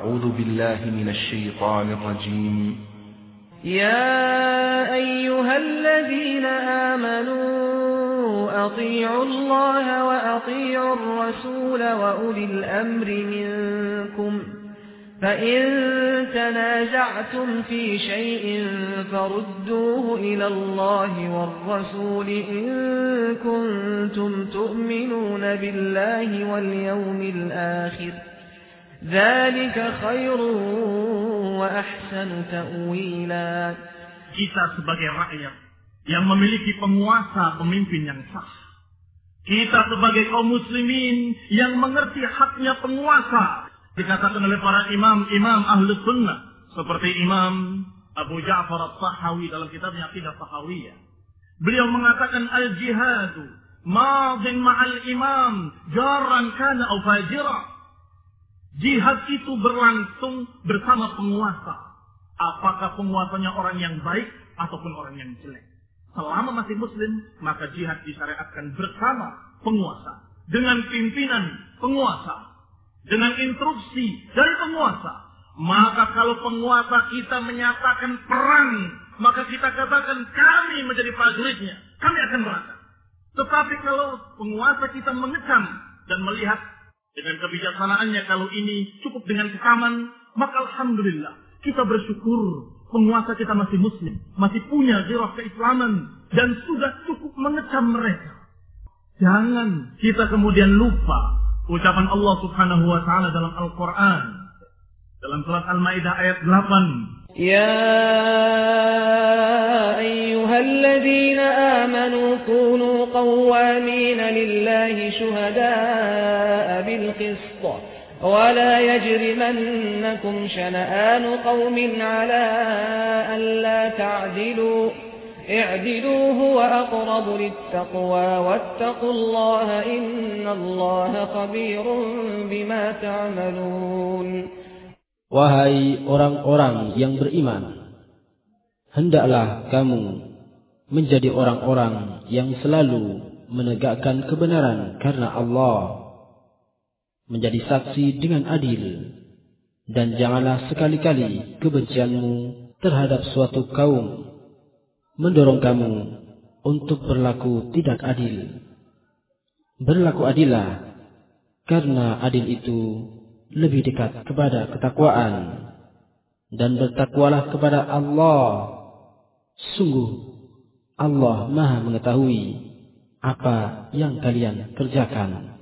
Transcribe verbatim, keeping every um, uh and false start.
أعوذ بالله من الشيطان الرجيم. يا أيها الذين آمنوا أطيعوا الله وأطيعوا الرسول وأولي الأمر منكم فإن تنازعتم في شيء فردوه إلى الله والرسول إن كنتم تؤمنون بالله واليوم الآخر ذلك خير وأحسن تأويلا. Kita sebagai rakyat yang memiliki penguasa pemimpin yang sah, kita sebagai kaum muslimin yang mengerti haknya penguasa, dikatakan oleh para imam-imam ahli sunnah seperti Imam Abu Ja'far At-Tahawi dalam kitabnya Aqidah Tahawiyah. Beliau mengatakan al-jihadu madin ma'al imam jarran kana aw fajira. Jihad itu berlangsung bersama penguasa, apakah penguasanya orang yang baik ataupun orang yang jelek. Selama masih muslim, maka jihad disyariatkan bersama penguasa, dengan pimpinan penguasa, dengan instruksi dari penguasa. Maka kalau penguasa kita menyatakan perang, maka kita katakan kami menjadi prajuritnya, kami akan berangkat. Tetapi kalau penguasa kita mengecam dan melihat dengan kebijaksanaannya kalau ini cukup dengan kesamaan, maka alhamdulillah kita bersyukur penguasa kita masih muslim, masih punya gairah keislaman dan sudah cukup mengecam mereka. Jangan kita kemudian lupa ucapan Allah Subhanahu wa taala dalam Al-Qur'an dalam surat Al-Maidah ayat delapan. Ya ayyuhalladzina amanu kunu qawwamina lillahi syuhada'a bil qist wa la yajrimannakum shana'anu qaumin 'ala an la ta'dilu i'dilu huwa aqrabu lit-taqwa wattaqullaha innallaha khabirun bima ta'malun. Wahai orang-orang yang beriman, hendaklah kamu menjadi orang-orang yang selalu menegakkan kebenaran karena Allah, menjadi saksi dengan adil, dan janganlah sekali-kali kebencianmu terhadap suatu kaum mendorong kamu untuk berlaku tidak adil. Berlaku adillah, karena adil itu lebih dekat kepada ketakwaan, dan bertakwalah kepada Allah. Sungguh Allah Maha mengetahui apa yang kalian kerjakan.